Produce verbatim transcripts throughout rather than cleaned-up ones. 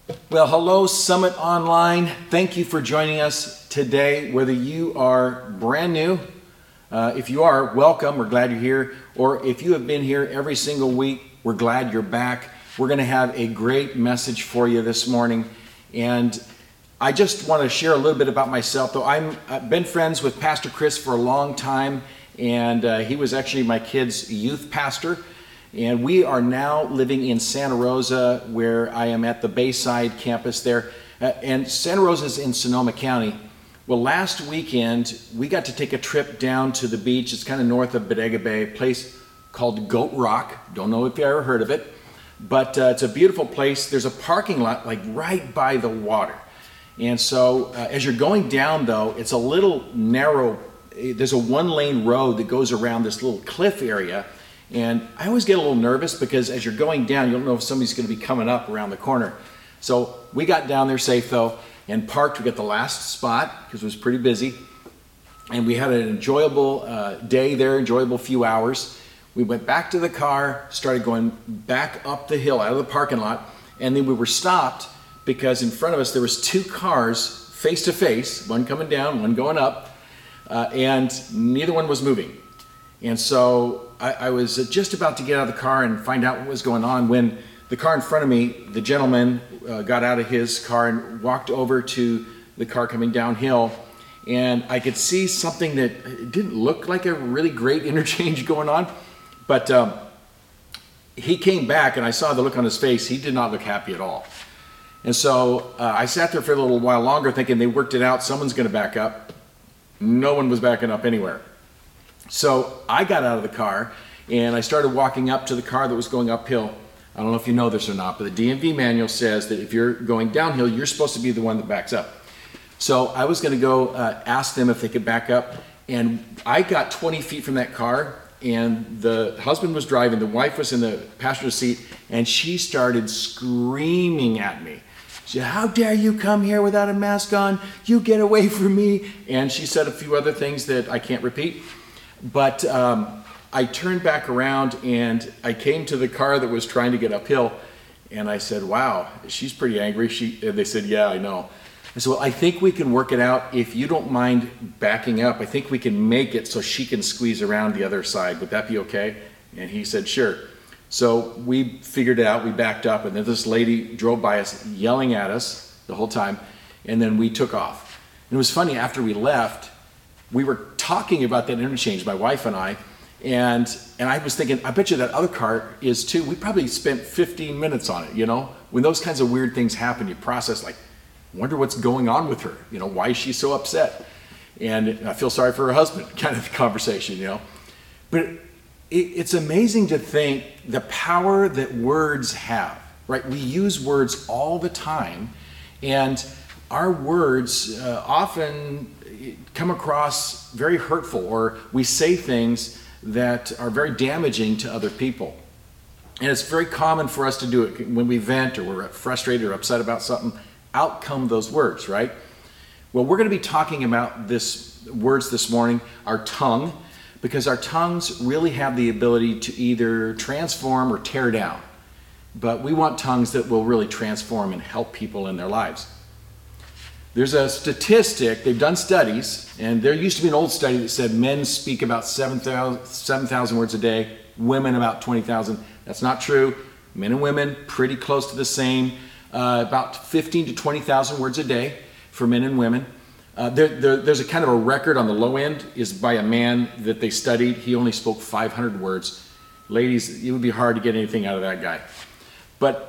Well, hello, Summit Online. Thank you for joining us today, whether you are brand new. Uh, if you are, welcome. We're glad you're here. Or if you have been here every single week, we're glad you're back. We're going to have a great message for you this morning. And I just want to share a little bit about myself. Though I'm, I've been friends with Pastor Chris for a long time, and uh, he was actually my kids' youth pastor. And we are now living in Santa Rosa, where I am at the Bayside campus there. Uh, and Santa Rosa is in Sonoma County. Well, last weekend, we got to take a trip down to the beach. It's kind of north of Bodega Bay, a place called Goat Rock. Don't know if you ever heard of it, but uh, it's a beautiful place. There's a parking lot like right by the water. And so uh, as you're going down, though, it's a little narrow. There's a one-lane road that goes around this little cliff area. And I always get a little nervous because as you're going down, you don't know if somebody's going to be coming up around the corner. So we got down there safe, though, and parked. We got the last spot because it was pretty busy. And we had an enjoyable uh, day there, enjoyable few hours. We went back to the car, started going back up the hill out of the parking lot, and then we were stopped because in front of us there was two cars face to face, one coming down, one going up, uh, and neither one was moving. And so I, I was just about to get out of the car and find out what was going on when the car in front of me, the gentleman uh, got out of his car and walked over to the car coming downhill. And I could see something that didn't look like a really great interchange going on. But um, he came back and I saw the look on his face. He did not look happy at all. And so uh, I sat there for a little while longer thinking they worked it out. Someone's going to back up. No one was backing up anywhere. So I got out of the car and I started walking up to the car that was going uphill. I don't know if you know this or not, but the D M V manual says that if you're going downhill, you're supposed to be the one that backs up. So I was going to go uh, ask them if they could back up. And I got twenty feet from that car, and the husband was driving, the wife was in the passenger seat, and she started screaming at me. She said, "How dare you come here without a mask on? You get away from me." And she said a few other things that I can't repeat. But um, I turned back around and I came to the car that was trying to get uphill, and I said, "Wow, she's pretty angry." She, and they said, "Yeah, I know." I said, "Well, I think we can work it out. If you don't mind backing up, I think we can make it so she can squeeze around the other side. Would that be okay?" And he said, "Sure." So we figured it out. We backed up, and then this lady drove by us yelling at us the whole time, and then we took off. And it was funny, after we left, we were talking about that interchange, my wife and I, and and I was thinking, I bet you that other car is too. We probably spent fifteen minutes on it, you know? When those kinds of weird things happen, you process like, wonder what's going on with her, you know, why is she so upset? And I feel sorry for her husband, kind of conversation, you know? But it, it's amazing to think the power that words have, right? We use words all the time, and our words uh, often come across very hurtful, or we say things that are very damaging to other people. And it's very common for us to do it when we vent or we're frustrated or upset about something. Out come those words, right? Well, we're going to be talking about this words this morning, our tongue, because our tongues really have the ability to either transform or tear down. But we want tongues that will really transform and help people in their lives. There's a statistic, they've done studies, and there used to be an old study that said men speak about seven thousand words a day, women about twenty thousand. That's not true. Men and women, pretty close to the same, uh, about fifteen to twenty thousand words a day for men and women. Uh, there, there, there's a kind of a record on the low end is by a man that they studied. He only spoke five hundred words. Ladies, it would be hard to get anything out of that guy. But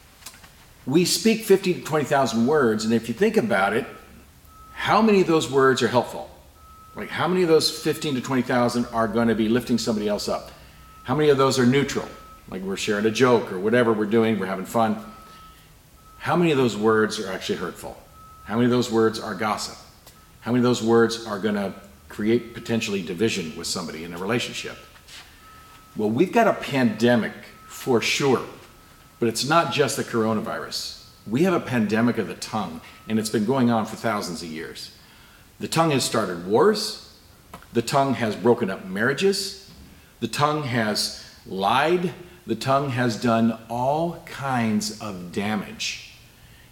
we speak fifteen to twenty thousand words, and if you think about it, how many of those words are helpful? Like, how many of those fifteen to twenty thousand are going to be lifting somebody else up? How many of those are neutral? Like, we're sharing a joke or whatever we're doing, we're having fun. How many of those words are actually hurtful? How many of those words are gossip? How many of those words are going to create potentially division with somebody in a relationship? Well, we've got a pandemic for sure. But it's not just the coronavirus. We have a pandemic of the tongue, and it's been going on for thousands of years. The tongue has started wars. The tongue has broken up marriages. The tongue has lied. The tongue has done all kinds of damage.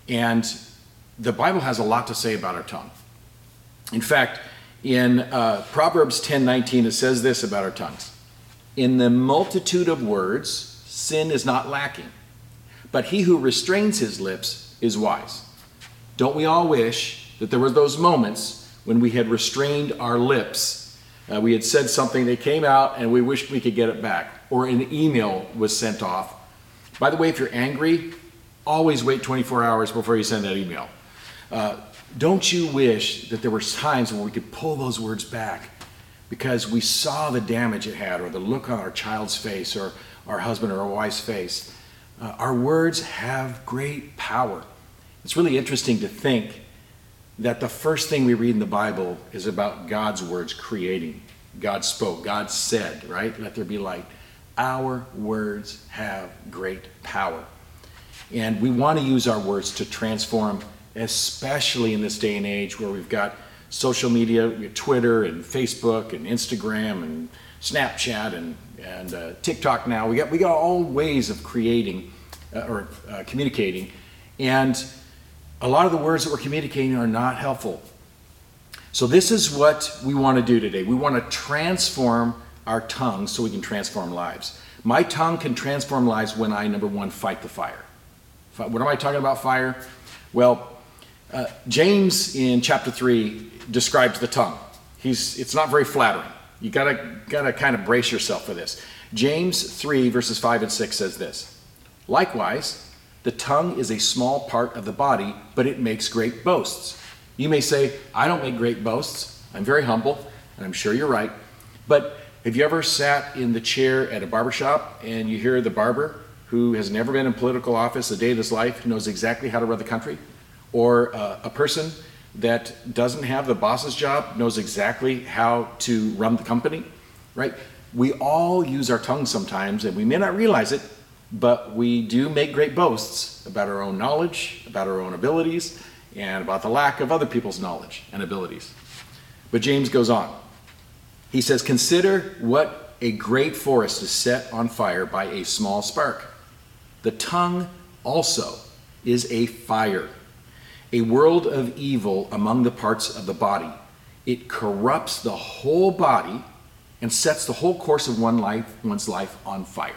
And the Bible has a lot to say about our tongue. In fact, in uh, Proverbs ten nineteen, it says this about our tongues. In the multitude of words, sin is not lacking, but he who restrains his lips is wise. Don't we all wish that there were those moments when we had restrained our lips? Uh, we had said something that came out and we wished we could get it back, or an email was sent off. By the way, if you're angry, always wait twenty-four hours before you send that email. Uh, don't you wish that there were times when we could pull those words back because we saw the damage it had, or the look on our child's face, or our husband or our wife's face? Uh, our words have great power. It's really interesting to think that the first thing we read in the Bible is about God's words creating. God spoke, God said, right? Let there be light. Our words have great power. And we want to use our words to transform, especially in this day and age where we've got social media, we have Twitter and Facebook and Instagram and Snapchat and, and uh, TikTok now. We got, we got all ways of creating uh, or uh, communicating. And a lot of the words that we're communicating are not helpful. So this is what we want to do today. We want to transform our tongue so we can transform lives. My tongue can transform lives when I, number one, fight the fire. What am I talking about, fire? Well, uh, James in chapter three describes the tongue. He's, it's not very flattering. You gotta, gotta kind of brace yourself for this. James three verses five and six says this. Likewise, the tongue is a small part of the body, but it makes great boasts. You may say, I don't make great boasts. I'm very humble, and I'm sure you're right. But have you ever sat in the chair at a barbershop and you hear the barber, who has never been in political office a day of his life, who knows exactly how to run the country? Or uh, a person that doesn't have the boss's job, knows exactly how to run the company, right? We all use our tongue sometimes, and we may not realize it, but we do make great boasts about our own knowledge, about our own abilities, and about the lack of other people's knowledge and abilities. But James goes on. He says, consider what a great forest is set on fire by a small spark. The tongue also is a fire, a world of evil among the parts of the body. It corrupts the whole body and sets the whole course of one life, one's life on fire.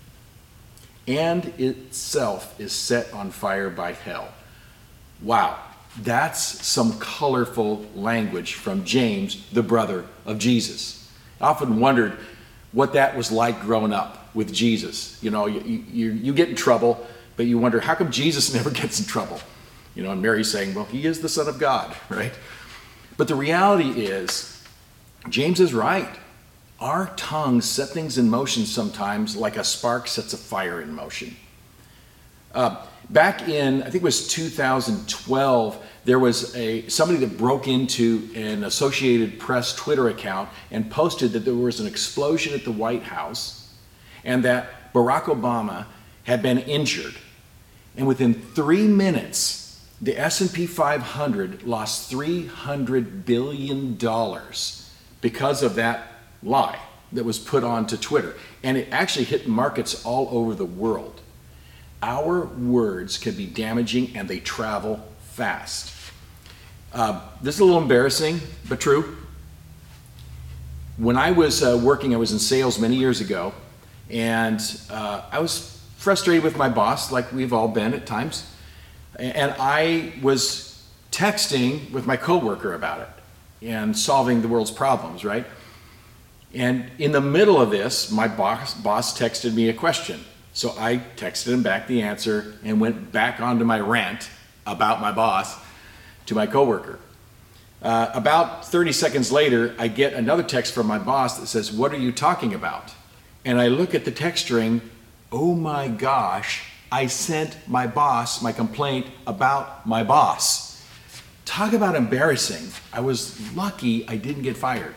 And itself is set on fire by hell. Wow, that's some colorful language from James, the brother of Jesus. I often wondered what that was like growing up with Jesus. You know, you, you, you get in trouble, but you wonder, how come Jesus never gets in trouble? You know, and Mary's saying, well, he is the Son of God, right? But the reality is, James is right. Our tongues set things in motion sometimes like a spark sets a fire in motion. Uh, back in, I think it was two thousand twelve, there was a somebody that broke into an Associated Press Twitter account and posted that there was an explosion at the White House and that Barack Obama had been injured. And within three minutes, the S and P five hundred lost three hundred billion dollars because of that lie that was put onto Twitter. And it actually hit markets all over the world. Our words can be damaging and they travel fast. Uh, this is a little embarrassing, but true. When I was uh, working, I was in sales many years ago, and uh, I was frustrated with my boss, like we've all been at times. And I was texting with my coworker about it and solving the world's problems, right? And in the middle of this, my boss, boss texted me a question. So I texted him back the answer and went back onto my rant about my boss to my coworker. Uh, about thirty seconds later, I get another text from my boss that says, what are you talking about? And I look at the text string, oh my gosh, I sent my boss my complaint about my boss. Talk about embarrassing. I was lucky I didn't get fired.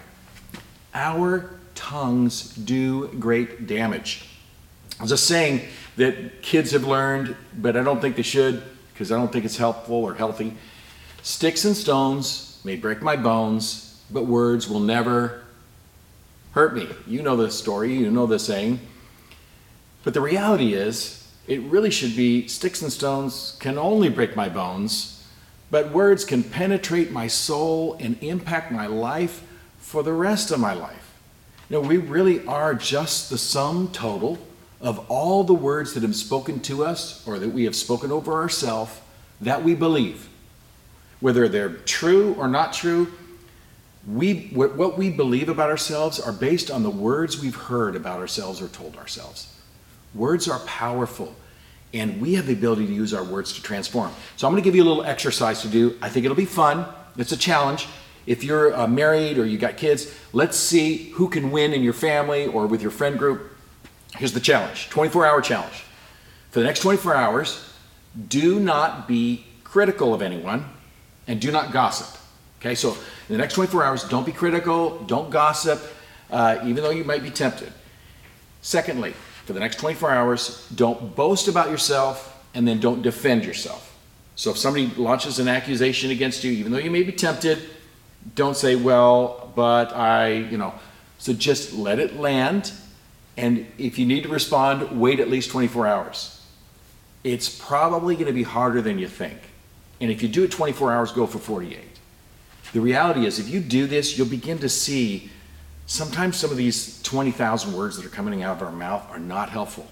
Our tongues do great damage. There's a saying that kids have learned, but I don't think they should, because I don't think it's helpful or healthy. Sticks and stones may break my bones, but words will never hurt me. You know the story, you know the saying. But the reality is, It really should be, sticks and stones can only break my bones, but words can penetrate my soul and impact my life for the rest of my life. You know, we really are just the sum total of all the words that have spoken to us or that we have spoken over ourselves that we believe. Whether they're true or not true, we, what we believe about ourselves are based on the words we've heard about ourselves or told ourselves. Words are powerful, and we have the ability to use our words to transform. So I'm going to give you a little exercise to do. I think it'll be fun. It's a challenge. If you're uh, married or you got kids, let's see who can win in your family or with your friend group. Here's the challenge, twenty-four hour challenge. For the next twenty-four hours, do not be critical of anyone and do not gossip. Okay, so in the next twenty-four hours, don't be critical, don't gossip, uh, even though you might be tempted. Secondly, for the next twenty-four hours, don't boast about yourself and then don't defend yourself. So if somebody launches an accusation against you, even though you may be tempted, don't say, well, but I, you know, so just let it land. And if you need to respond, wait at least twenty-four hours. It's probably going to be harder than you think. And if you do it twenty-four hours, go for forty-eight. The reality is, if you do this, you'll begin to see sometimes some of these twenty thousand words that are coming out of our mouth are not helpful.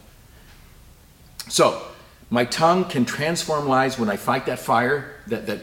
So, my tongue can transform lives when I fight that fire, that, that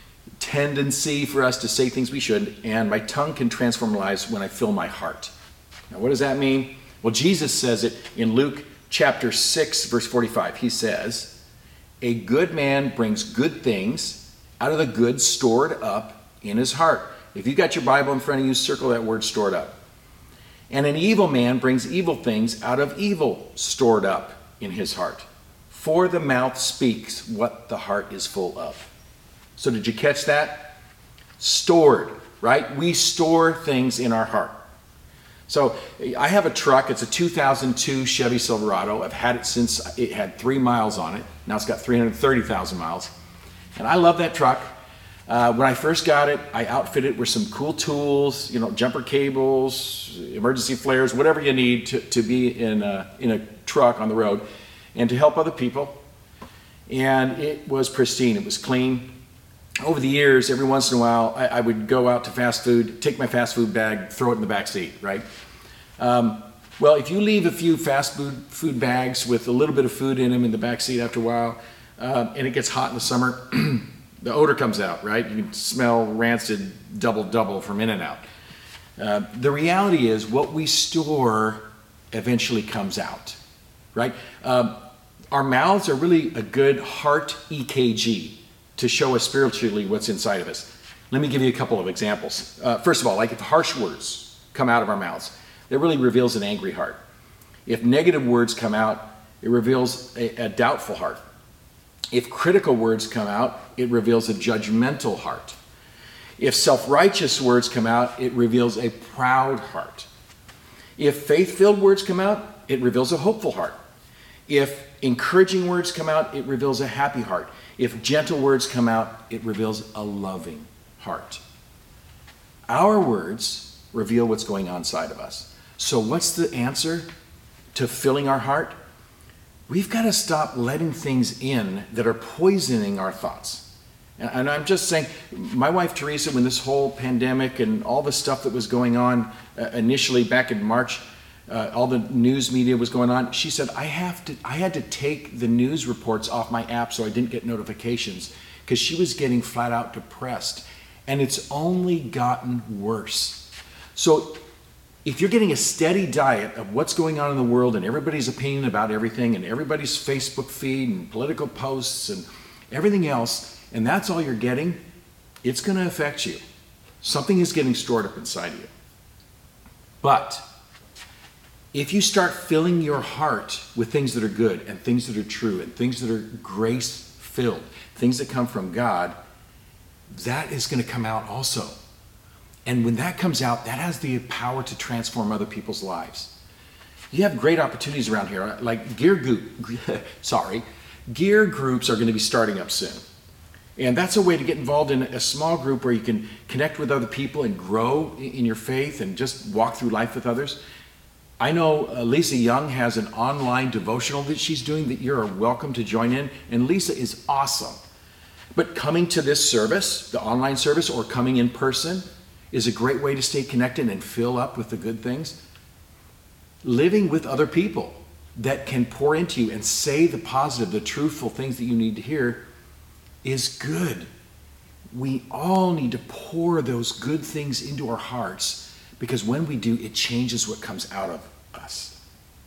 tendency for us to say things we shouldn't, and my tongue can transform lives when I fill my heart. Now, what does that mean? Well, Jesus says it in Luke chapter six, verse forty-five. He says, a good man brings good things out of the good stored up in his heart. If you've got your Bible in front of you, circle that word stored up. And an evil man brings evil things out of evil stored up in his heart. For the mouth speaks what the heart is full of. So did you catch that? Stored, right? We store things in our heart. So I have a truck. It's a two thousand two Chevy Silverado. I've had it since it had three miles on it. Now it's got three hundred thirty thousand miles. And I love that truck. Uh, when I first got it, I outfitted it with some cool tools, you know, jumper cables, emergency flares, whatever you need to, to be in a, in a truck on the road and to help other people. And it was pristine. It was clean. Over the years, every once in a while, I, I would go out to fast food, take my fast food bag, throw it in the back seat, right? Um, well, if you leave a few fast food, food bags with a little bit of food in them in the back seat after a while, uh, and it gets hot in the summer, the odor comes out, right? You can smell rancid double-double from In-N-Out. Uh, the reality is what we store eventually comes out, right? Um, our mouths are really a good heart E K G to show us spiritually what's inside of us. Let me give you a couple of examples. Uh, first of all, like if harsh words come out of our mouths, that really reveals an angry heart. If negative words come out, it reveals a, a doubtful heart. If critical words come out, it reveals a judgmental heart. If self-righteous words come out, it reveals a proud heart. If faith-filled words come out, it reveals a hopeful heart. If encouraging words come out, it reveals a happy heart. If gentle words come out, it reveals a loving heart. Our words reveal what's going on inside of us. So what's the answer to filling our heart? We've got to stop letting things in that are poisoning our thoughts. And I'm just saying, my wife Teresa, when this whole pandemic and all the stuff that was going on uh, initially back in March, uh, all the news media was going on, she said, I have to, I had to take the news reports off my app so I didn't get notifications because she was getting flat out depressed. And it's only gotten worse. So if you're getting a steady diet of what's going on in the world and everybody's opinion about everything and everybody's Facebook feed and political posts and everything else, and that's all you're getting, it's going to affect you. Something is getting stored up inside of you. But if you start filling your heart with things that are good and things that are true and things that are grace-filled, things that come from God, that is going to come out also. And when that comes out, that has the power to transform other people's lives. You have great opportunities around here, like gear group, sorry, gear groups are going to be starting up soon. And that's a way to get involved in a small group where you can connect with other people and grow in your faith and just walk through life with others. I know uh, Lisa Young has an online devotional that she's doing that you're welcome to join in. And Lisa is awesome. But coming to this service, the online service, or coming in person is a great way to stay connected and fill up with the good things. Living with other people that can pour into you and say the positive, the truthful things that you need to hear is good. We all need to pour those good things into our hearts, because when we do, it changes what comes out of us.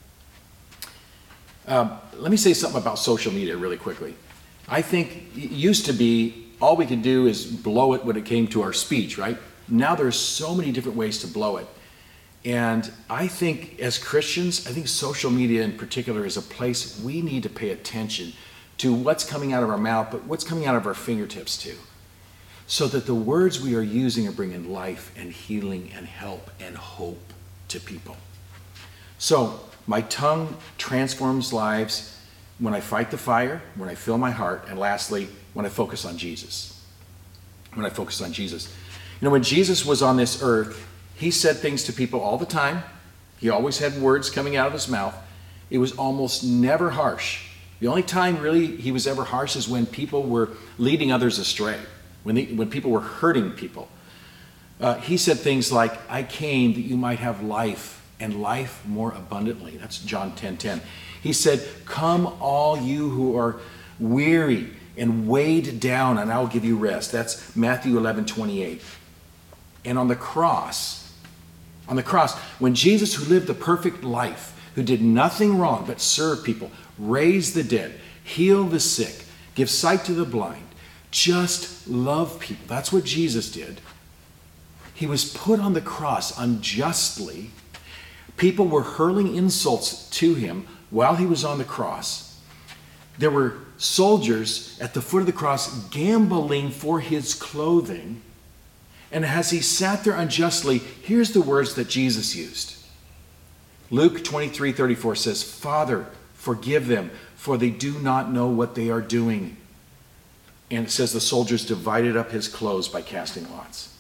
Um, let me say something about social media really quickly. I think it used to be all we could do is blow it when it came to our speech, right? Now there's so many different ways to blow it. And I think as Christians, I think social media in particular is a place we need to pay attention to what's coming out of our mouth, but what's coming out of our fingertips too. So that the words we are using are bringing life and healing and help and hope to people. So my tongue transforms lives when I fight the fire, when I fill my heart, and lastly, when I focus on Jesus. When I focus on Jesus. You know, when Jesus was on this earth, he said things to people all the time. He always had words coming out of his mouth. It was almost never harsh. The only time really he was ever harsh is when people were leading others astray, when, they, when people were hurting people. Uh, he said things like, I came that you might have life, and life more abundantly. That's John ten ten. He said, come all you who are weary and weighed down, and I will give you rest. That's Matthew eleven twenty-eight. And on the cross, on the cross, when Jesus, who lived the perfect life, who did nothing wrong but serve people, raise the dead, heal the sick, give sight to the blind, just love people. That's what Jesus did. He was put on the cross unjustly. People were hurling insults to him while he was on the cross. There were soldiers at the foot of the cross gambling for his clothing. And as he sat there unjustly, here's the words that Jesus used. Luke twenty-three thirty-four says, Father, forgive them, for they do not know what they are doing. And it says the soldiers divided up his clothes by casting lots.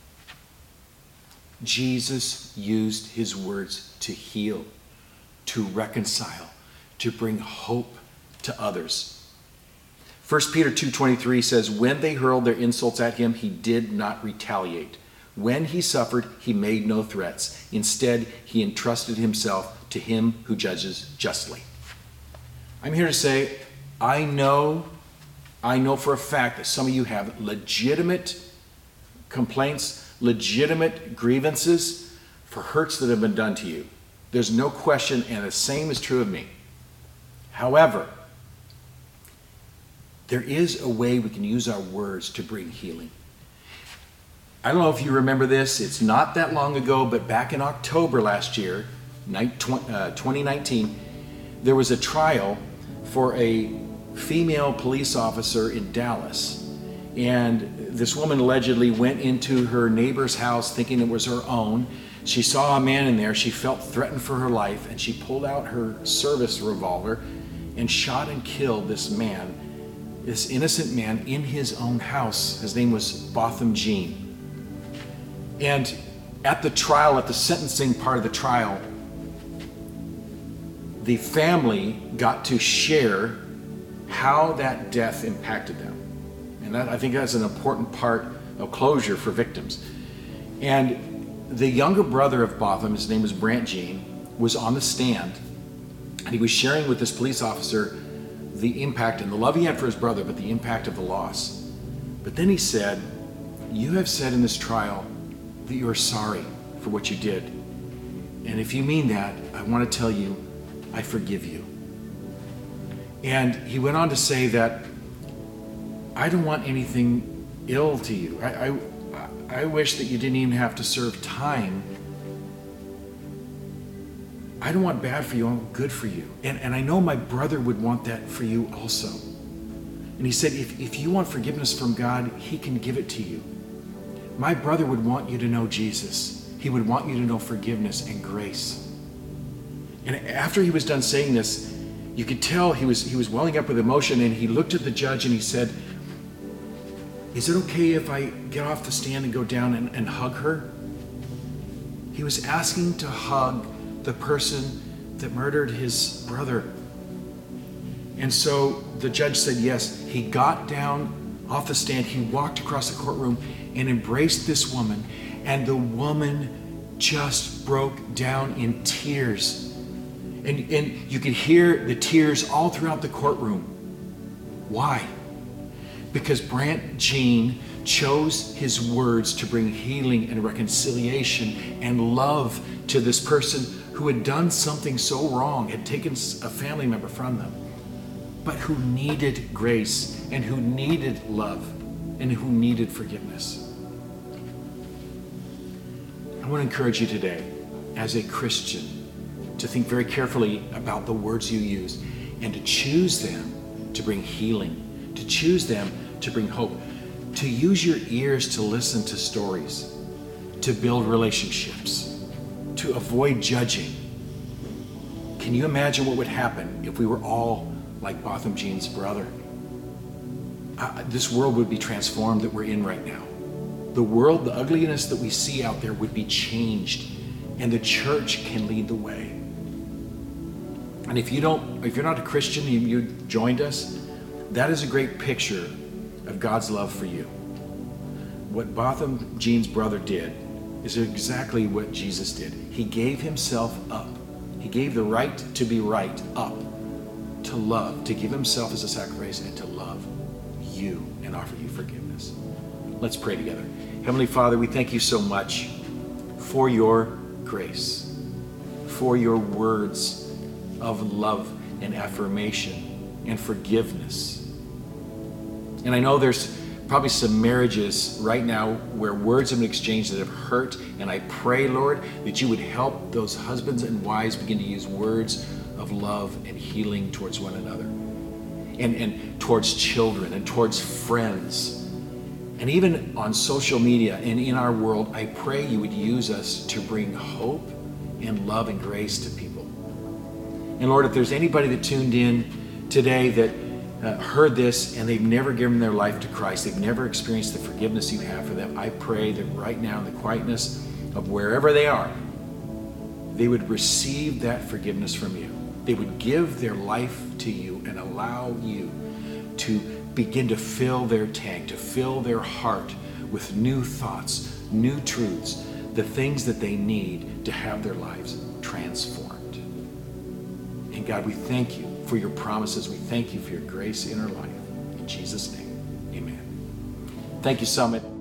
Jesus used his words to heal, to reconcile, to bring hope to others. First Peter two twenty-three says, when they hurled their insults at him, he did not retaliate. When he suffered, he made no threats. Instead, he entrusted himself to him who judges justly. I'm here to say, I know, I know for a fact that some of you have legitimate complaints, legitimate grievances for hurts that have been done to you. There's no question, and the same is true of me. However, there is a way we can use our words to bring healing. I don't know if you remember this. It's not that long ago, but back in October last year, twenty nineteen, there was a trial for a female police officer in Dallas. And this woman allegedly went into her neighbor's house thinking it was her own. She saw a man in there. She felt threatened for her life, and she pulled out her service revolver and shot and killed this man, this innocent man in his own house. His name was Botham Jean. And at the trial, at the sentencing part of the trial, the family got to share how that death impacted them. And that, I think that's an important part of closure for victims. And the younger brother of Botham, his name was Brant Jean, was on the stand, and he was sharing with this police officer the impact and the love he had for his brother, but the impact of the loss. But then he said, you have said in this trial that you are sorry for what you did. And if you mean that, I want to tell you, I forgive you. And he went on to say that, I don't want anything ill to you. I, I, I wish that you didn't even have to serve time. I don't want bad for you, I want good for you. And, and I know my brother would want that for you also. And he said, if, if you want forgiveness from God, he can give it to you. My brother would want you to know Jesus. He would want you to know forgiveness and grace. And after he was done saying this, you could tell he was, he was welling up with emotion, and he looked at the judge and he said, is it okay if I get off the stand and go down and, and hug her? He was asking to hug the the person that murdered his brother. And so the judge said yes. He got down off the stand. He walked across the courtroom and embraced this woman. And the woman just broke down in tears. And, and you could hear the tears all throughout the courtroom. Why? Because Brant Jean chose his words to bring healing and reconciliation and love to this person who had done something so wrong, had taken a family member from them, but who needed grace and who needed love and who needed forgiveness. I want to encourage you today, as a Christian, to think very carefully about the words you use and to choose them to bring healing, to choose them to bring hope, to use your ears to listen to stories, to build relationships, to avoid judging. Can you imagine what would happen if we were all like Botham Jean's brother? Uh, this world would be transformed that we're in right now. The world, the ugliness that we see out there would be changed, and the church can lead the way. And if you don't, if you're not a Christian and you joined us, that is a great picture of God's love for you. What Botham Jean's brother did is exactly what Jesus did. He gave himself up. He gave the right to be right up, to love, to give himself as a sacrifice, and to love you and offer you forgiveness. Let's pray together. Heavenly Father, we thank you so much for your grace, for your words of love and affirmation and forgiveness. And I know there's probably some marriages right now where words have been exchanged that have hurt, and I pray, Lord, that you would help those husbands and wives begin to use words of love and healing towards one another, and, and towards children and towards friends. And even on social media and in our world, I pray you would use us to bring hope and love and grace to people. And Lord, if there's anybody that tuned in today that uh, heard this and they've never given their life to Christ, they've never experienced the forgiveness you have for them, I pray that right now in the quietness of wherever they are, they would receive that forgiveness from you. They would give their life to you and allow you to begin to fill their tank, to fill their heart with new thoughts, new truths, the things that they need to have their lives transformed. And God, we thank you for your promises. We thank you for your grace in our life. In Jesus' name, amen. Thank you, Summit.